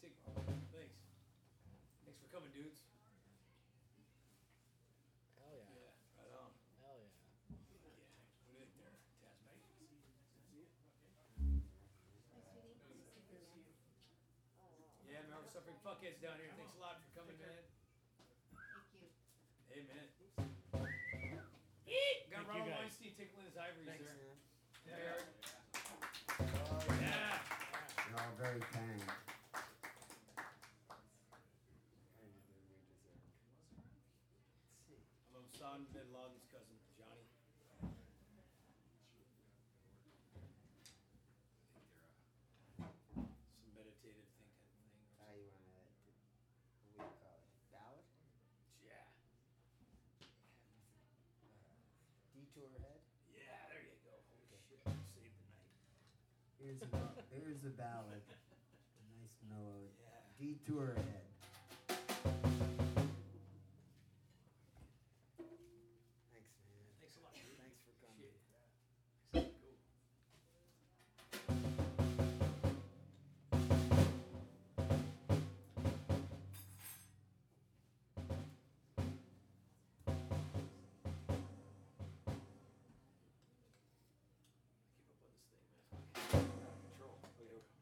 Thanks. Thanks for coming, dudes. Hell yeah. Yeah, right on. Hell yeah. Yeah. What do you think there, Tasmate? Yeah, man, we're suffering fuckheads down here. Thanks a lot for coming, man. Thank you. Hey, man. Got Ronald Weinstein tickling his ivories Thanks, there. man. Yeah, Eric. Yeah. Yeah. You're all very kind. I'm Osama bin Laden's cousin, Johnny. Some meditative thinking thing. You want to, what do you call it? Ballad? Yeah. Detour head? Yeah, there you go. Holy shit. Saved the night. Here's a ballad. A nice mellow. Yeah. Detour head. Thanks, man. Thanks a lot, dude. Thanks for coming. Shit. Cool. Keep up with this thing, man. Control. Okay, here we go.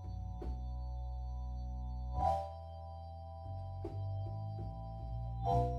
You